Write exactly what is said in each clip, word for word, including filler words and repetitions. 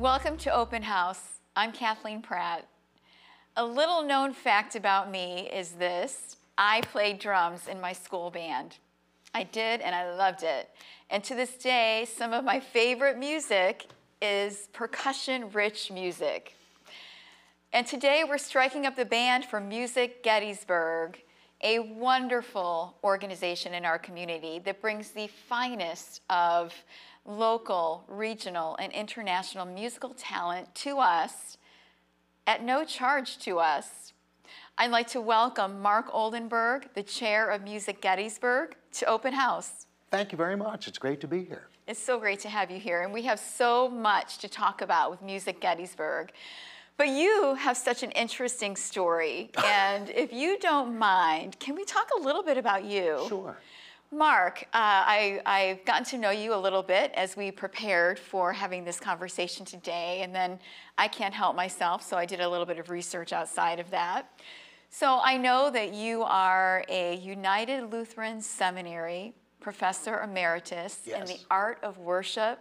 Welcome to Open House. I'm Kathleen Pratt. A little known fact about me is this: I played drums in my school band. I did, and I loved it. And to this day, some of my favorite music is percussion-rich music. And today we're striking up the band for Music Gettysburg, a wonderful organization in our community that brings the finest of local, regional, and international musical talent to us at no charge to us. I'd like to welcome Mark Oldenburg, the chair of Music Gettysburg, to Open House. Thank you very much. It's great to be here. It's so great to have you here, and we have so much to talk about with Music Gettysburg. But you have such an interesting story, and if you don't mind, can we talk a little bit about you? Sure. Mark, uh, I, I've gotten to know you a little bit as we prepared for having this conversation today, and then I can't help myself, so I did a little bit of research outside of that. So I know that you are a United Lutheran Seminary professor emeritus Yes. in the art of worship.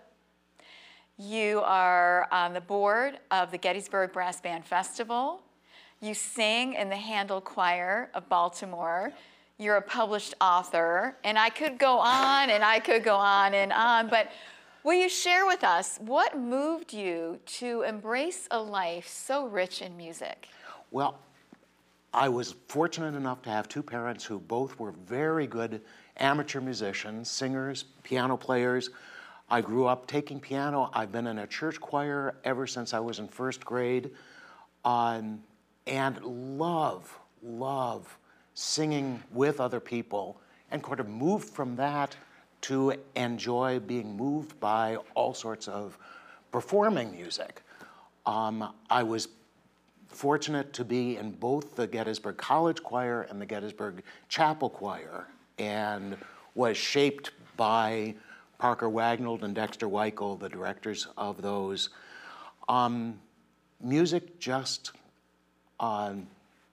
You are on the board of the Gettysburg Brass Band Festival. You sing in the Handel Choir of Baltimore. Yeah. You're a published author, and I could go on and I could go on and on, but will you share with us what moved you to embrace a life so rich in music? Well, I was fortunate enough to have two parents who both were very good amateur musicians, singers, piano players. I grew up taking piano. I've been in a church choir ever since I was in first grade, um, and love, love singing with other people, and kind of moved from that to enjoy being moved by all sorts of performing music. Um, I was fortunate to be in both the Gettysburg College Choir and the Gettysburg Chapel Choir, and was shaped by Parker Wagnalls and Dexter Weichel, the directors of those. Um, music just, um,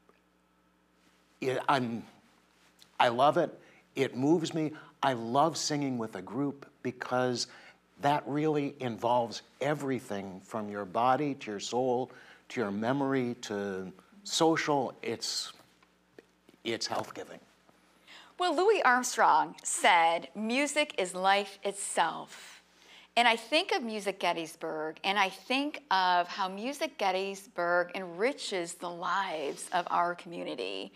it, I'm, I love it. It moves me. I love singing with a group because that really involves everything from your body to your soul to your memory to social. It's, it's health-giving. Well, Louis Armstrong said, music is life itself. And I think of Music Gettysburg, and I think of how Music Gettysburg enriches the lives of our community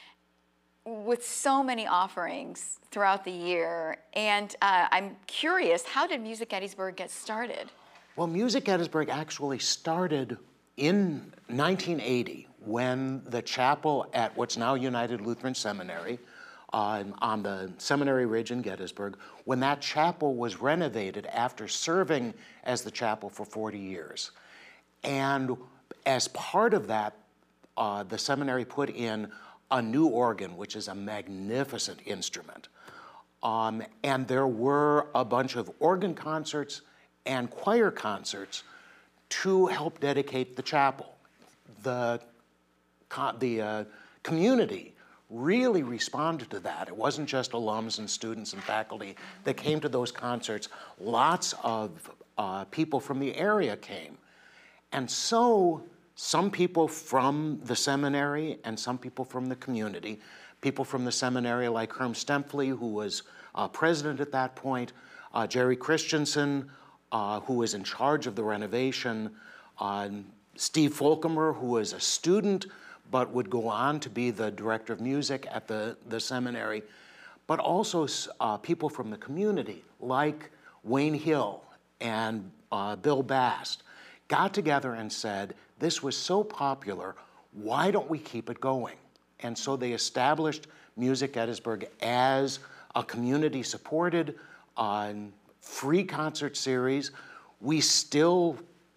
with so many offerings throughout the year. And uh, I'm curious, how did Music Gettysburg get started? Well, Music Gettysburg actually started in nineteen eighty when the chapel at what's now United Lutheran Seminary uh, on the Seminary Ridge in Gettysburg, when that chapel was renovated after serving as the chapel for forty years. And as part of that, uh, the seminary put in a new organ, which is a magnificent instrument. Um, and there were a bunch of organ concerts and choir concerts to help dedicate the chapel. The, the uh, community really responded to that. It wasn't just alums and students and faculty that came to those concerts. Lots of uh, people from the area came. And so some people from the seminary and some people from the community, people from the seminary like Herm Stempfli, who was uh, president at that point, uh, Jerry Christensen, uh, who was in charge of the renovation, uh, Steve Folkemer, who was a student but would go on to be the director of music at the, the seminary, but also uh, people from the community like Wayne Hill and uh, Bill Bast got together and said, this was so popular, why don't we keep it going? And so they established Music Gettysburg as a community-supported, uh, free concert series. We still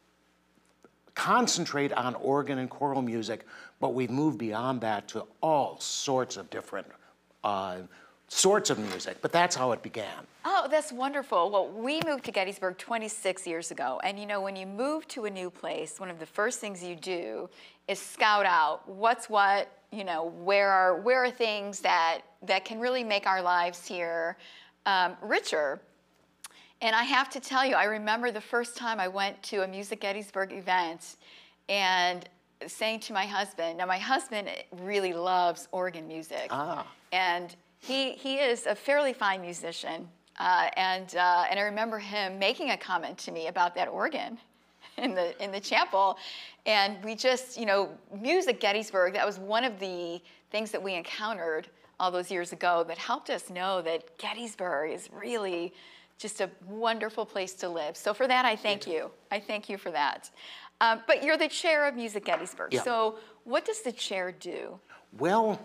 concentrate on organ and choral music, but we've moved beyond that to all sorts of different uh, sorts of music, but that's how it began. Oh, that's wonderful. Well, we moved to Gettysburg twenty-six years ago, and you know, when you move to a new place, one of the first things you do is scout out what's what, you know, where are where are things that that can really make our lives here um, richer. And I have to tell you, I remember the first time I went to a Music Gettysburg event and saying to my husband, now my husband really loves organ music. Ah. And he, he is a fairly fine musician. Uh, and, uh, and I remember him making a comment to me about that organ in the, in the chapel. And we just, you know, Music Gettysburg, that was one of the things that we encountered all those years ago that helped us know that Gettysburg is really just a wonderful place to live. So for that, I thank you. I thank you for that. Um, but you're the chair of Music Gettysburg. Yeah. So what does the chair do? Well,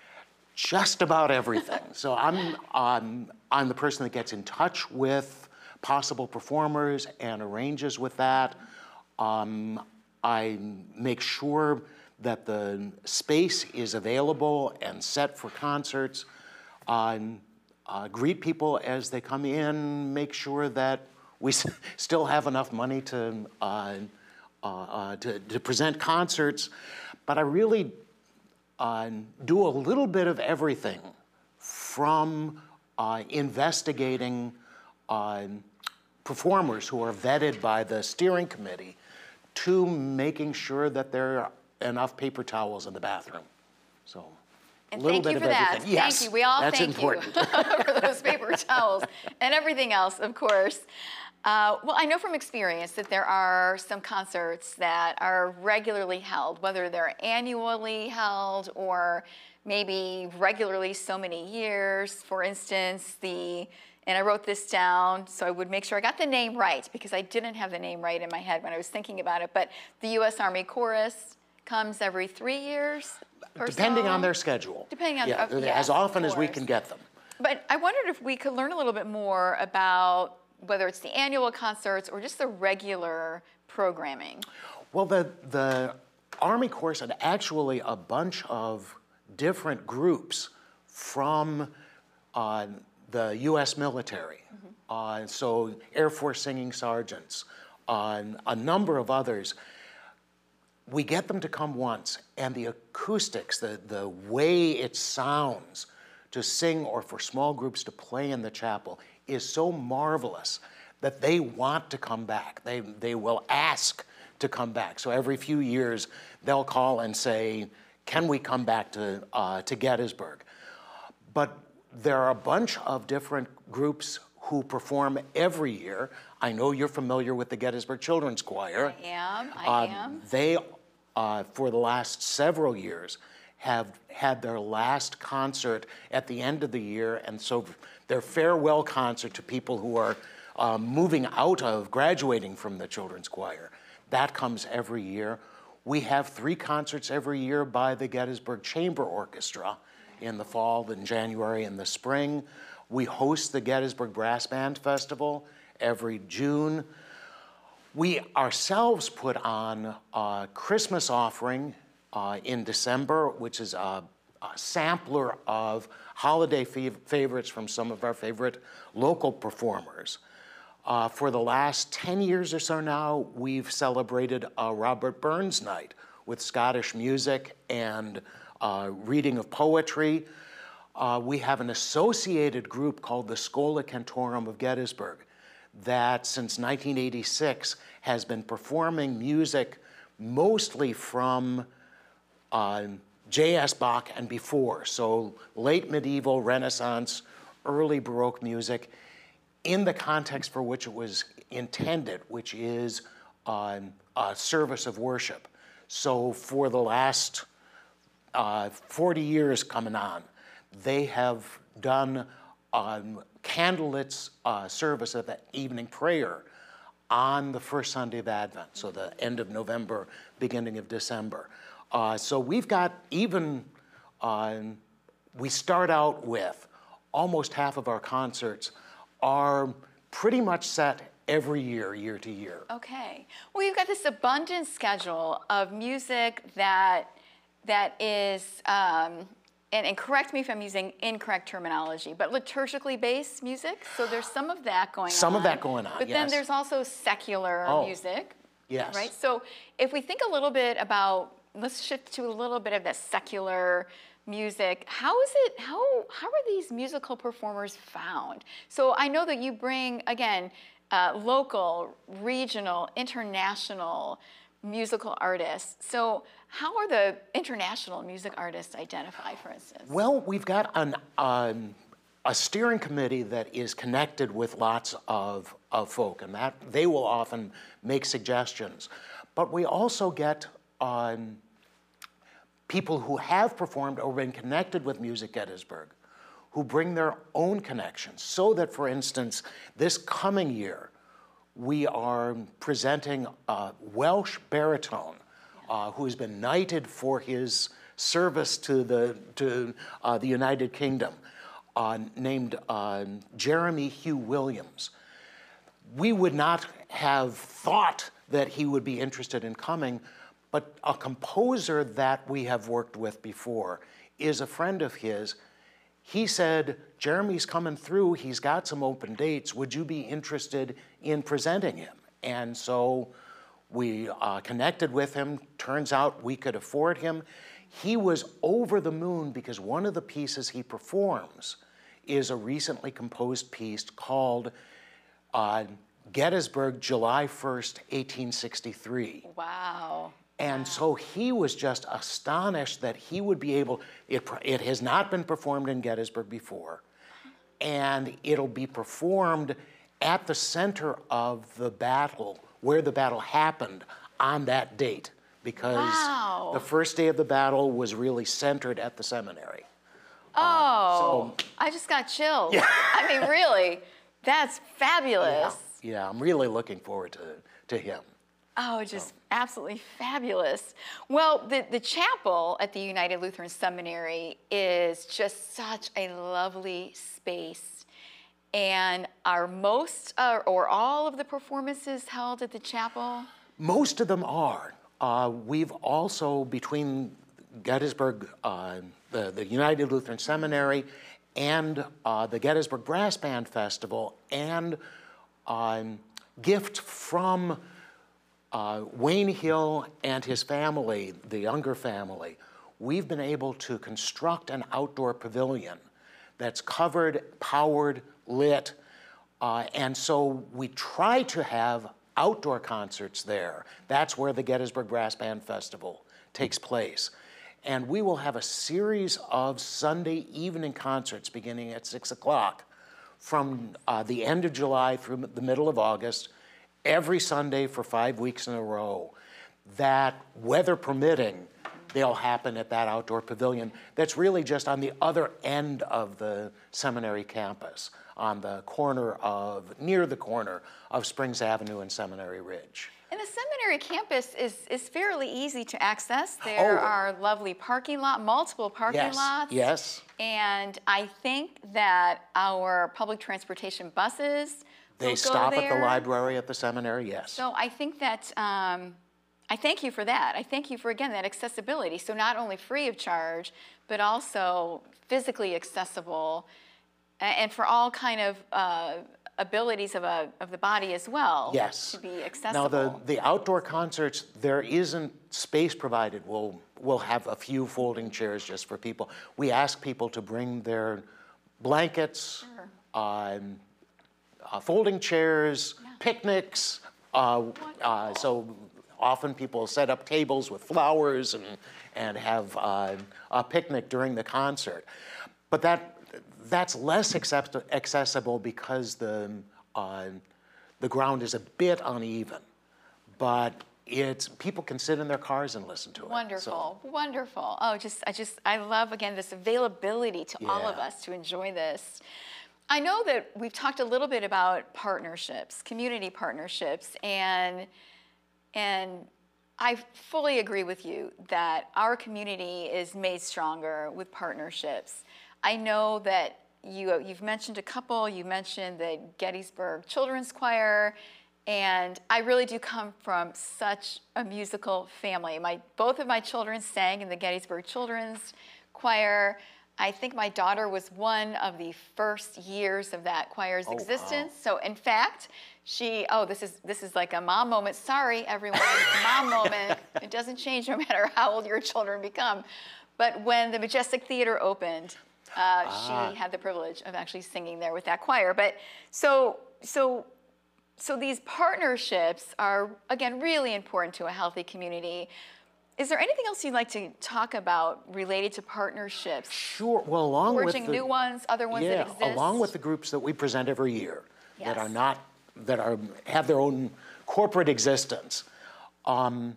just about everything. So I'm, um, I'm the person that gets in touch with possible performers and arranges with that. Um, I make sure that the space is available and set for concerts. Um, uh, greet people as they come in, make sure that we s- still have enough money to, uh, uh, uh, to, to present concerts. But I really uh, do a little bit of everything, from uh, investigating uh, performers who are vetted by the steering committee to making sure that there are enough paper towels in the bathroom. So And a little thank bit you of for that. everything. Yes, Thank you. We all that's thank important. you for those paper towels and everything else, of course. Uh, well, I know from experience that there are some concerts that are regularly held, whether they're annually held or maybe regularly so many years. For instance, the, and I wrote this down so I would make sure I got the name right, because I didn't have the name right in my head when I was thinking about it, but the U S Army Chorus comes every three years or Depending so. on their schedule. Depending on- yeah, uh, yes, as often of as we course. can get them. But I wondered if we could learn a little bit more about whether it's the annual concerts or just the regular programming. Well, the, the Army Corps had actually a bunch of different groups from uh, the U S military. Mm-hmm. Uh, so Air Force Singing Sergeants, uh, a number of others. We get them to come once, and the acoustics, the, the way it sounds to sing or for small groups to play in the chapel is so marvelous that they want to come back. They, they will ask to come back. So every few years, they'll call and say, can we come back to, uh, to Gettysburg? But there are a bunch of different groups who perform every year. I know you're familiar with the Gettysburg Children's Choir. I am, I Uh, am. They, uh, for the last several years, have had their last concert at the end of the year, and so their farewell concert to people who are um, moving out of, graduating from the children's choir. That comes every year. We have three concerts every year by the Gettysburg Chamber Orchestra in the fall, in January, and the spring. We host the Gettysburg Brass Band Festival every June. We ourselves put on a Christmas offering uh, in December, which is a, a sampler of holiday fav- favorites from some of our favorite local performers. Uh, for the last ten years or so now, we've celebrated a Robert Burns night with Scottish music and uh, reading of poetry. Uh, we have an associated group called the Schola Cantorum of Gettysburg that since nineteen eighty-six has been performing music mostly from uh, J S Bach and before, so late medieval, Renaissance, early Baroque music, in the context for which it was intended, which is uh, a service of worship. So for the last uh, forty years coming on, they have done um, candlelit uh, service of that evening prayer on the first Sunday of Advent, so the end of November, beginning of December. Uh, so we've got even, um, we start out with almost half of our concerts are pretty much set every year, year to year. Okay. Well, you've got this abundant schedule of music that that is, um, and, and correct me if I'm using incorrect terminology, but liturgically based music. So there's some of that going on. Some of that going on, But then yes. there's also secular Oh, music. yes. Right. So if we think a little bit about, let's shift to a little bit of the secular music. How is it, how, how are these musical performers found? So I know that you bring, again, uh, local, regional, international musical artists. So how are the international music artists identified, for instance? Well, we've got an, um, a steering committee that is connected with lots of, of folk, and that they will often make suggestions. But we also get um, people who have performed or been connected with Music Gettysburg, who bring their own connections. So that, for instance, this coming year, we are presenting a Welsh baritone uh, who has been knighted for his service to the, to, uh, the United Kingdom, uh, named uh, Jeremy Hugh Williams. We would not have thought that he would be interested in coming, but a composer that we have worked with before is a friend of his. He said, Jeremy's coming through, he's got some open dates, would you be interested in presenting him? And so we uh, connected with him. Turns out we could afford him. He was over the moon because one of the pieces he performs is a recently composed piece called uh, Gettysburg, July first, eighteen sixty-three. Wow. And wow. so he was just astonished that he would be able, it, it has not been performed in Gettysburg before, and it'll be performed at the center of the battle, where the battle happened on that date, because wow. the first day of the battle was really centered at the seminary. Oh, uh, so, I just got chills. Yeah. I mean, really, that's fabulous. Yeah, yeah, I'm really looking forward to, to him. Oh, just absolutely fabulous. Well, the, the chapel at the United Lutheran Seminary is just such a lovely space. And are most uh, or all of the performances held at the chapel? Most of them are. Uh, we've also, between Gettysburg, uh, the, the United Lutheran Seminary, and uh, the Gettysburg Brass Band Festival, and um, gift from Uh, Wayne Hill and his family, the Younger family, we've been able to construct an outdoor pavilion that's covered, powered, lit, uh, and so we try to have outdoor concerts there. That's where the Gettysburg Brass Band Festival takes place. And we will have a series of Sunday evening concerts beginning at six o'clock from uh, the end of July through the middle of August, every Sunday for five weeks in a row, that, weather permitting, they'll happen at that outdoor pavilion that's really just on the other end of the seminary campus, on the corner of, near the corner of Springs Avenue and Seminary Ridge. And the seminary campus is, is fairly easy to access. There Oh. are lovely parking lot, multiple parking Yes, lots. yes. And I think that our public transportation buses They will go stop at the there. library at the seminary, yes. So I think that, um, I thank you for that. I thank you for, again, that accessibility. So not only free of charge, but also physically accessible, a- and for all kind of uh, abilities of, a, of the body as well. Yes. To be accessible. Now, the, the outdoor concerts, there isn't space provided. We'll, we'll have a few folding chairs just for people. We ask people to bring their blankets, Sure. um, uh, folding chairs, Yeah. picnics. Uh, uh, so often people set up tables with flowers and, and have uh, a picnic during the concert. But that, that's less accept- accessible because the, uh, the ground is a bit uneven. But it's, people can sit in their cars and listen to it. Wonderful, wonderful. Oh, just I just I love again this availability to all of Yeah. us to enjoy this. I know that we've talked a little bit about partnerships, community partnerships, and and I fully agree with you that our community is made stronger with partnerships. I know that you you've mentioned a couple. You mentioned the Gettysburg Children's Choir. And I really do come from such a musical family. My, both of my children sang in the Gettysburg Children's Choir. I think my daughter was one of the first years of that choir's Oh, wow. existence. So in fact, she, oh, this is this is like a mom moment. Sorry, everyone, mom moment. It doesn't change no matter how old your children become. But when the Majestic Theater opened, uh, Ah. she had the privilege of actually singing there with that choir. But so so. so these partnerships are, again, really important to a healthy community. Is there anything else you'd like to talk about related to partnerships? Sure. Well, along with Forging the, new ones, other ones yeah, that exist? along with the groups that we present every year that are Yes. not that are have their own corporate existence. Um,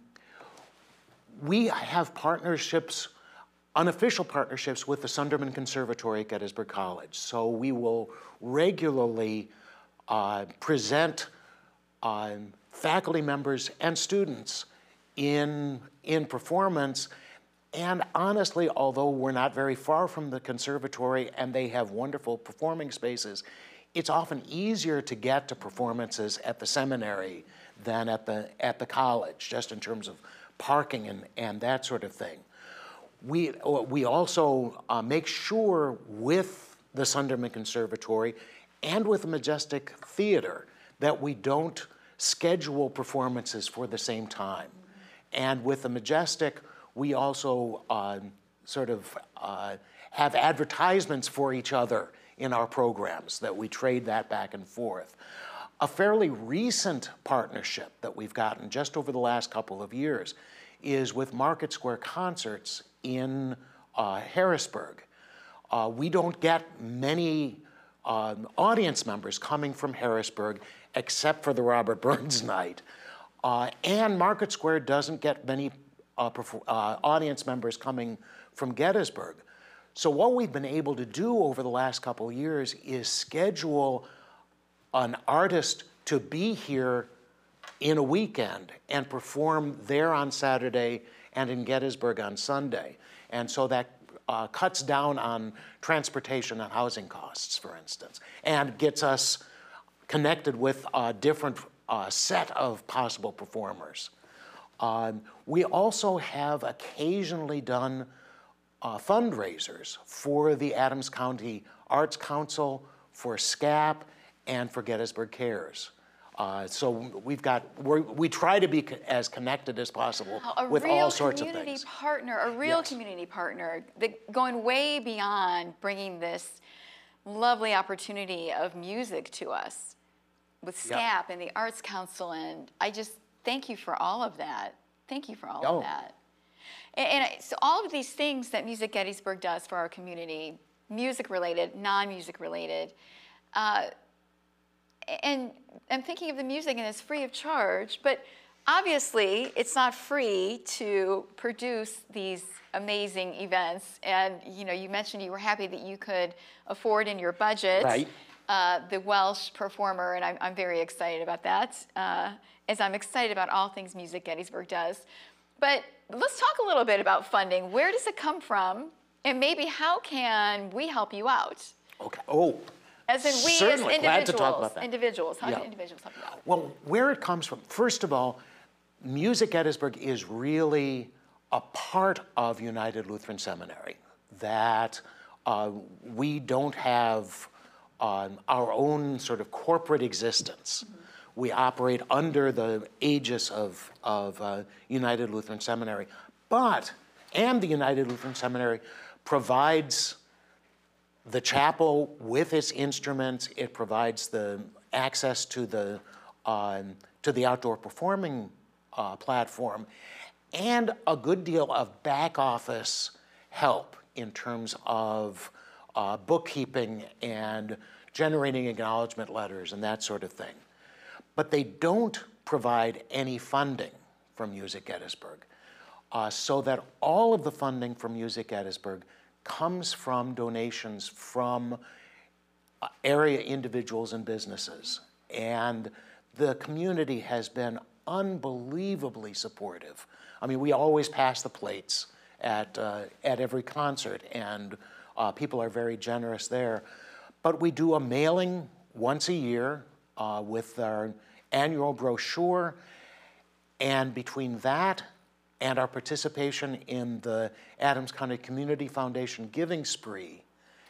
we have partnerships, unofficial partnerships with the Sunderman Conservatory at Gettysburg College. So we will regularly uh, present um, faculty members and students in, in performance. And honestly, although we're not very far from the conservatory and they have wonderful performing spaces, it's often easier to get to performances at the seminary than at the, at the college, just in terms of parking and, and that sort of thing. We, we also uh, make sure with the Sunderman Conservatory and with the Majestic Theater that we don't schedule performances for the same time. And with the Majestic, we also uh, sort of uh, have advertisements for each other in our programs, that we trade that back and forth. A fairly recent partnership that we've gotten just over the last couple of years is with Market Square Concerts in uh, Harrisburg. Uh, we don't get many um, audience members coming from Harrisburg except for the Robert Burns night. Uh, and Market Square doesn't get many uh, perfor- uh, audience members coming from Gettysburg. So what we've been able to do over the last couple of years is schedule an artist to be here in a weekend and perform there on Saturday and in Gettysburg on Sunday. And so that uh, cuts down on transportation and housing costs, for instance, and gets us connected with a different uh, set of possible performers. Um, we also have occasionally done uh, fundraisers for the Adams County Arts Council, for SCAP, and for Gettysburg Cares. Uh, so we've got, we're, we try to be co- as connected as possible A with real all sorts of community things. partner, a real Yes. community partner, that going way beyond bringing this lovely opportunity of music to us with SCAP Yeah. and the Arts Council, and I just thank you for all of that. Thank you for all Oh. of that. And, and I, so all of these things that Music Gettysburg does for our community, music related, non-music related, uh, and I'm thinking of the music and it's free of charge, but obviously it's not free to produce these amazing events. And you know, you mentioned you were happy that you could afford in your budget Right. uh, the Welsh performer, and I'm, I'm very excited about that, uh, as I'm excited about all things Music Gettysburg does. But let's talk a little bit about funding. Where does it come from? And maybe how can we help you out? Okay. Oh, As in we certainly. as Glad individuals. to talk about that. Individuals. How Yeah. can individuals help you out? well, where it comes from, first of all, Music Gettysburg is really a part of United Lutheran Seminary, that uh, we don't have um, our own sort of corporate existence. Mm-hmm. We operate under the aegis of, of uh, United Lutheran Seminary. But, and the United Lutheran Seminary provides the chapel with its instruments. It provides the access to the, um, to the outdoor performing uh, platform, and a good deal of back office help in terms of uh, bookkeeping and generating acknowledgement letters and that sort of thing. But they don't provide any funding from Music Gettysburg, uh, so that all of the funding from Music Gettysburg comes from donations from uh, area individuals and businesses. And the community has been unbelievably supportive. I mean, we always pass the plates at, uh, at every concert, and uh, people are very generous there. But we do a mailing once a year uh, with our annual brochure, and between that and our participation in the Adams County Community Foundation Giving Spree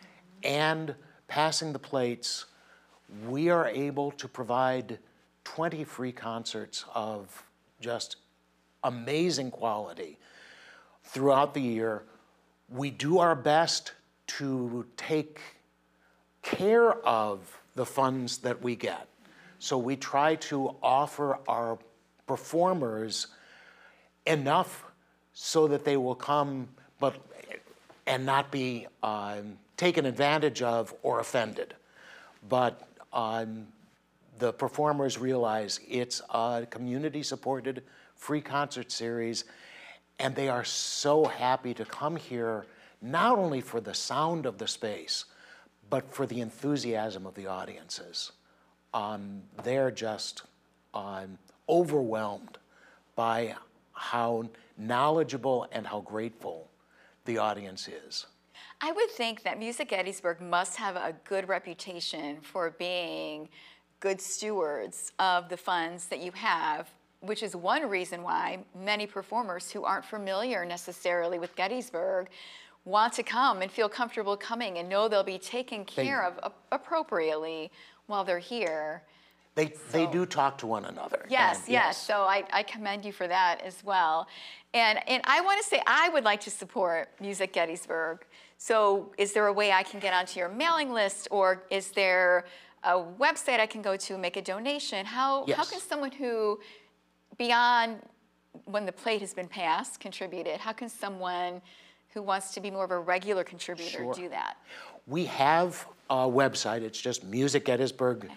and passing the plates, we are able to provide twenty free concerts of just amazing quality throughout the year. We do our best to take care of the funds that we get. So we try to offer our performers enough so that they will come, but and not be um, taken advantage of or offended. But um, the performers realize it's a community-supported free concert series, and they are so happy to come here, not only for the sound of the space, but for the enthusiasm of the audiences. Um, they're just um, overwhelmed by how knowledgeable and how grateful the audience is. I would think that Music Gettysburg must have a good reputation for being good stewards of the funds that you have, which is one reason why many performers who aren't familiar necessarily with Gettysburg want to come and feel comfortable coming and know they'll be taken care They- of a- appropriately while they're here. They, they do talk to one another. Yes, and yes. So I, I commend you for that as well. And, and I want to say I would like to support Music Gettysburg. So is there a way I can get onto your mailing list, or is there a website I can go to and make a donation? How, how Yes. can someone who, beyond when the plate has been passed, contributed, how can someone who wants to be more of a regular contributor Sure. do that? We have a website. It's just music gettysburg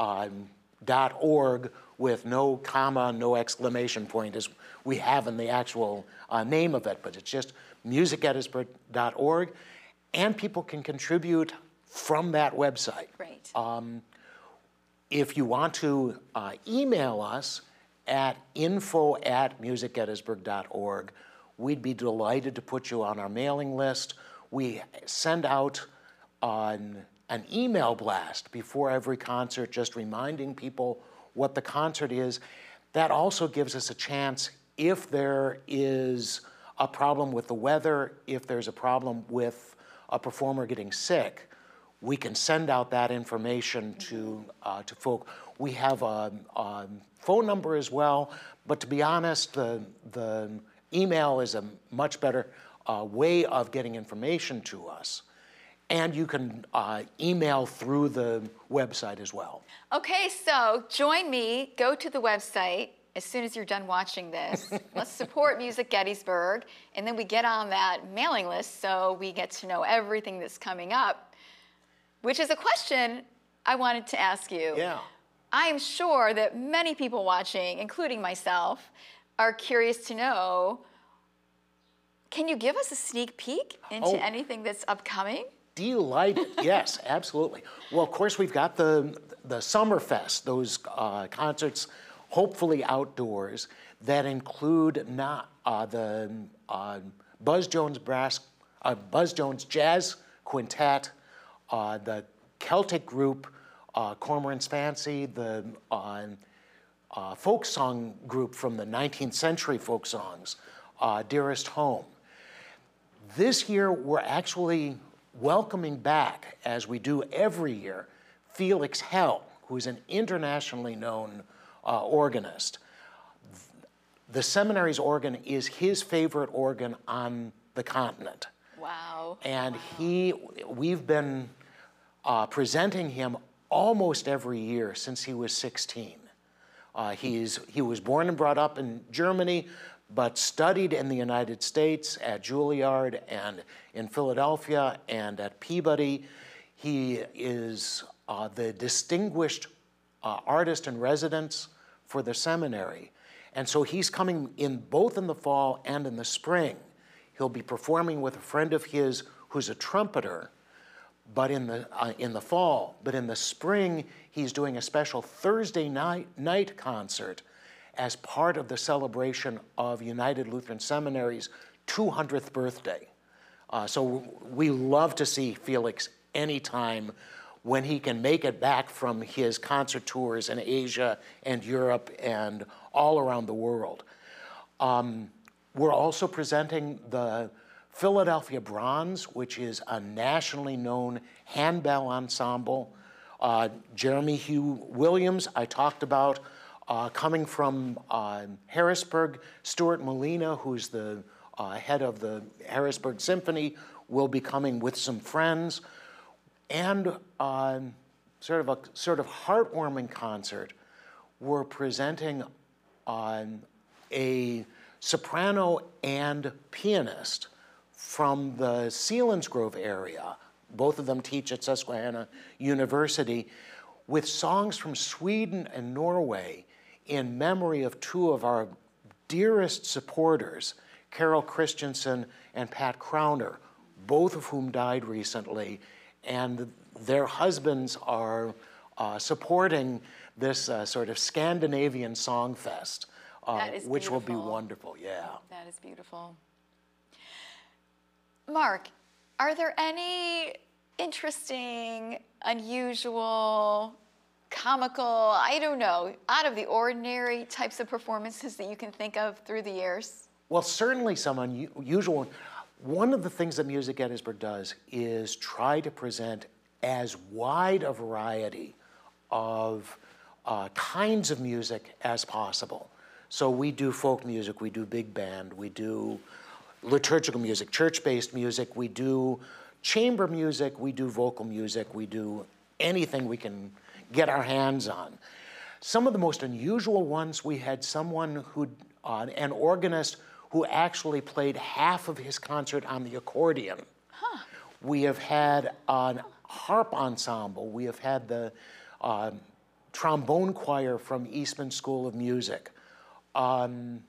dot org with no comma, no exclamation point, as we have in the actual uh, name of it, but it's just music gettysburg dot org, and people can contribute from that website. Great. If you want to uh, email us at info at music gettysburg dot org, we'd be delighted to put you on our mailing list. We send out on an email blast before every concert, just reminding people what the concert is. That also gives us a chance, if there is a problem with the weather, if there's a problem with a performer getting sick, we can send out that information to uh, to folk. We have a, a phone number as well, but to be honest, the the email is a much better uh, way of getting information to us. And you can uh, email through the website as well. Okay, so join me, go to the website as soon as you're done watching this. Let's support Music Gettysburg, and then we get on that mailing list so we get to know everything that's coming up, which is a question I wanted to ask you. Yeah. I am sure that many people watching, including myself, are curious to know, can you give us a sneak peek into Oh. anything that's upcoming? Delighted, yes, absolutely. Well, of course, we've got the the Summerfest, those uh, concerts, hopefully outdoors, that include not uh, the uh, Buzz Jones Brass, uh, Buzz Jones Jazz Quintet, uh, the Celtic group uh, Cormoran's Fancy, the uh, uh, folk song group from the nineteenth century folk songs, uh, Dearest Home. This year, we're actually welcoming back, as we do every year, Felix Hell, who is an internationally known uh, organist. The seminary's organ is his favorite organ on the continent. Wow. And he, we've been uh, presenting him almost every year since he was sixteen. Uh, he's, he was born and brought up in Germany, but studied in the United States at Juilliard and in Philadelphia and at Peabody. He is uh, the distinguished uh, artist in residence for the seminary. And so he's coming in both in the fall and in the spring. He'll be performing with a friend of his who's a trumpeter, but in the, uh, in the fall. But in the spring, he's doing a special Thursday night, night concert as part of the celebration of United Lutheran Seminary's two hundredth birthday. Uh, so we love to see Felix anytime when he can make it back from his concert tours in Asia and Europe and all around the world. Um, we're also presenting the Philadelphia Bronze, which is a nationally known handbell ensemble. Uh, Jeremy Hugh Williams, I talked about, uh, coming from uh, Harrisburg. Stuart Molina, who's the uh, head of the Harrisburg Symphony, will be coming with some friends. And uh, sort of a sort of heartwarming concert. We're presenting on a soprano and pianist from the Selinsgrove area. Both of them teach at Susquehanna University, with songs from Sweden and Norway in memory of two of our dearest supporters, Carol Christensen and Pat Crowner, both of whom died recently, and their husbands are uh, supporting this uh, sort of Scandinavian song fest, uh, That is which will be beautiful. wonderful, yeah. That is beautiful. Mark, are there any interesting, unusual, comical, I don't know, out of the ordinary types of performances that you can think of through the years? Well, certainly some unusual. One of the things that Music Gettysburg does is try to present as wide a variety of uh, kinds of music as possible. So we do folk music, we do big band, we do liturgical music, church-based music, we do chamber music, we do vocal music, we do anything we can get our hands on. Some of the most unusual ones, we had someone who, uh, an organist who actually played half of his concert on the accordion. Huh. We have had an harp ensemble. We have had the uh, trombone choir from Eastman School of Music. Um,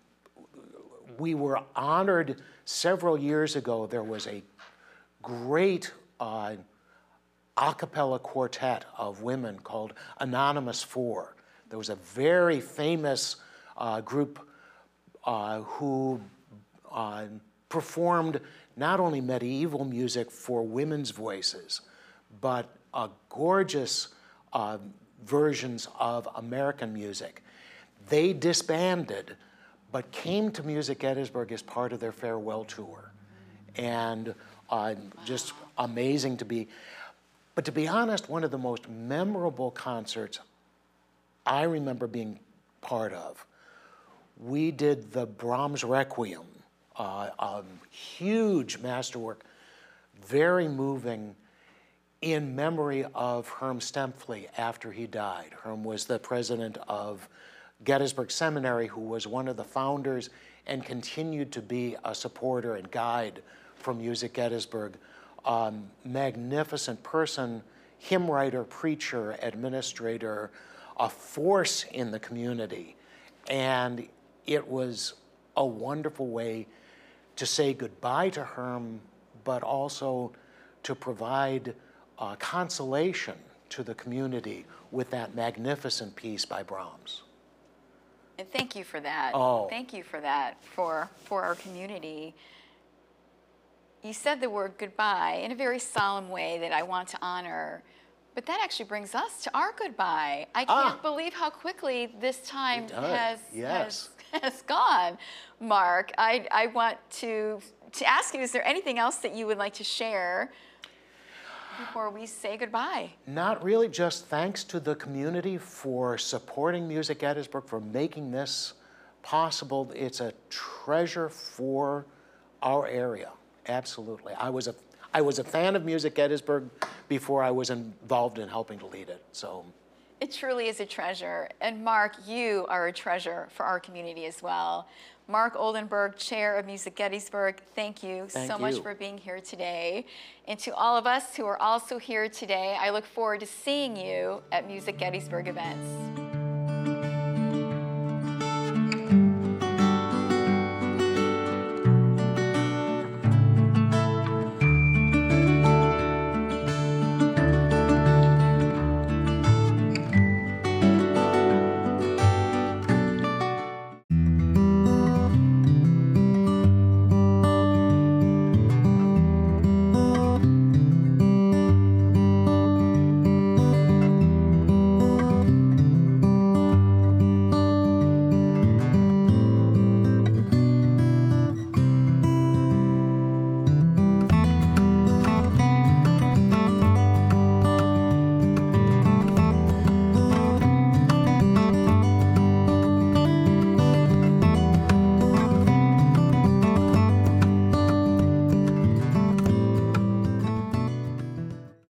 we were honored several years ago. There was a great uh, a cappella quartet of women called Anonymous Four. There was a very famous uh, group uh, who uh, performed not only medieval music for women's voices, but uh, gorgeous uh, versions of American music. They disbanded, but came to Music Gettysburg as part of their farewell tour. And uh, just amazing to be. But to be honest, one of the most memorable concerts I remember being part of, we did the Brahms Requiem, uh, a huge masterwork, very moving, in memory of Herm Stempfli after he died. Herm was the president of Gettysburg Seminary, who was one of the founders and continued to be a supporter and guide for Music Gettysburg. Um, magnificent person, hymn writer, preacher, administrator, a force in the community. And it was a wonderful way to say goodbye to Herm, but also to provide uh, consolation to the community with that magnificent piece by Brahms. And thank you for that. Oh. Thank you for that, for, for our community. You said the word goodbye in a very solemn way that I want to honor, but that actually brings us to our goodbye. I can't Ah. believe how quickly this time It does, has, yes. has, has gone. Mark, I, I want to, to ask you, is there anything else that you would like to share before we say goodbye? Not really, just thanks to the community for supporting Music Gettysburg, for making this possible. It's a treasure for our area, absolutely. I was a, I was a fan of Music Gettysburg before I was involved in helping to lead it, so. It truly is a treasure. And Mark, you are a treasure for our community as well. Mark Oldenburg, Chair of Music Gettysburg, thank you Thank so much you. for being here today. And to all of us who are also here today, I look forward to seeing you at Music Gettysburg events.